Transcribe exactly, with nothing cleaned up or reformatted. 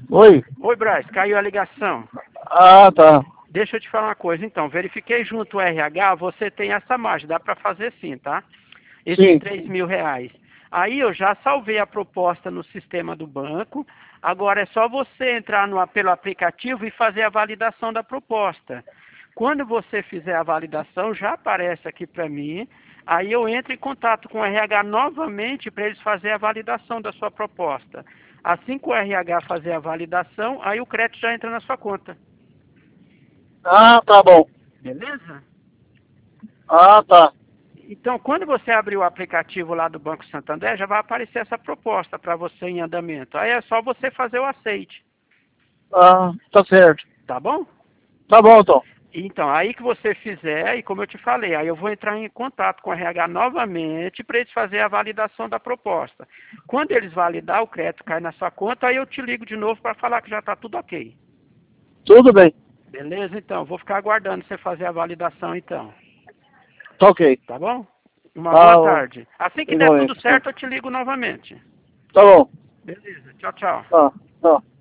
Oi. Oi, Braz, caiu a ligação. Ah, tá. Deixa eu te falar uma coisa, então. Verifiquei junto o R H, você tem essa margem, dá para fazer sim, tá? Esses Sim. três mil reais. Aí eu já salvei a proposta no sistema do banco. Agora é só você entrar no, pelo aplicativo e fazer a validação da proposta. Quando você fizer a validação, já aparece aqui para mim. Aí eu entro em contato com o R H novamente para eles fazerem a validação da sua proposta. Assim que o R H fazer a validação, aí o crédito já entra na sua conta. Ah, tá bom. Beleza? Ah, tá. Então, quando você abrir o aplicativo lá do Banco Santander, já vai aparecer essa proposta para você em andamento. Aí é só você fazer o aceite, Ah, tá certo. tá bom? Tá bom, então. Então, aí que você fizer, e como eu te falei, aí eu vou entrar em contato com o R H novamente para eles fazerem a validação da proposta. Quando eles validar, o crédito cai na sua conta, aí eu te ligo de novo para falar que já está tudo ok. Tudo bem. Beleza? Então, vou ficar aguardando você fazer a validação então. Tá ok. Tá bom? Uma boa Ah, tarde. Assim que der tudo igualmente. certo, eu te ligo novamente. Tá bom. Beleza. Tchau, tchau. Tá, tá.